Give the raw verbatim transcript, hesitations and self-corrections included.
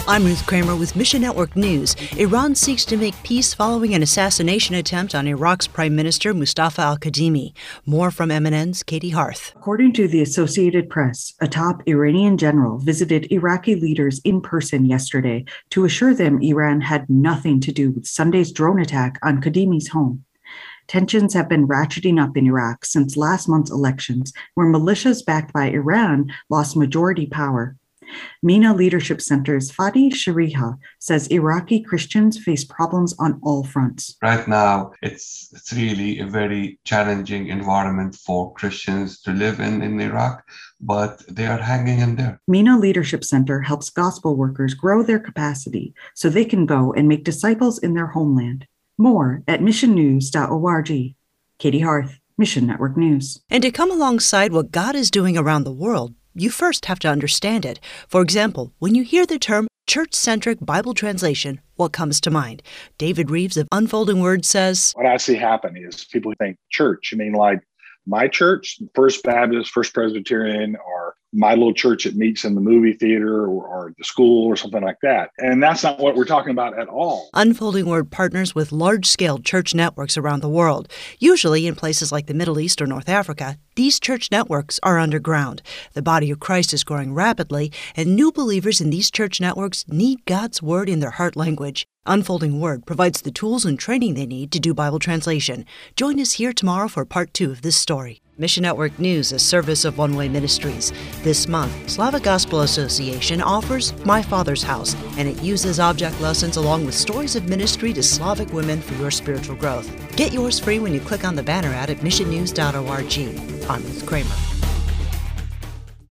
I'm Ruth Kramer with Mission Network News. Iran seeks to make peace following an assassination attempt on Iraq's Prime Minister Mustafa al-Kadhimi. More from M N N's Katie Harth. According to the Associated Press, a top Iranian general visited Iraqi leaders in person yesterday to assure them Iran had nothing to do with Sunday's drone attack on Kadhimi's home. Tensions have been ratcheting up in Iraq since last month's elections, where militias backed by Iran lost majority power. MENA Leadership Center's Fadi Shariha says Iraqi Christians face problems on all fronts. Right now, it's, it's really a very challenging environment for Christians to live in in Iraq, but they are hanging in there. MENA Leadership Center helps gospel workers grow their capacity so they can go and make disciples in their homeland. More at mission news dot org. Katie Harth, Mission Network News. And to come alongside what God is doing around the world, you first have to understand it. For example, when you hear the term church-centric Bible translation, what comes to mind? David Reeves of Unfolding Word says, what I see happen is people think church, you mean like my church, First Baptist, First Presbyterian, or my little church that meets in the movie theater or, or the school or something like that. And that's not what we're talking about at all. Unfolding Word partners with large-scale church networks around the world. Usually in places like the Middle East or North Africa, these church networks are underground. The body of Christ is growing rapidly, and new believers in these church networks need God's Word in their heart language. Unfolding Word provides the tools and training they need to do Bible translation. Join us here tomorrow for part two of this story. Mission Network News, a service of One Way Ministries. This month, Slavic Gospel Association offers My Father's House, and it uses object lessons along with stories of ministry to Slavic women for your spiritual growth. Get yours free when you click on the banner ad at mission news dot org. I'm Ruth Kramer.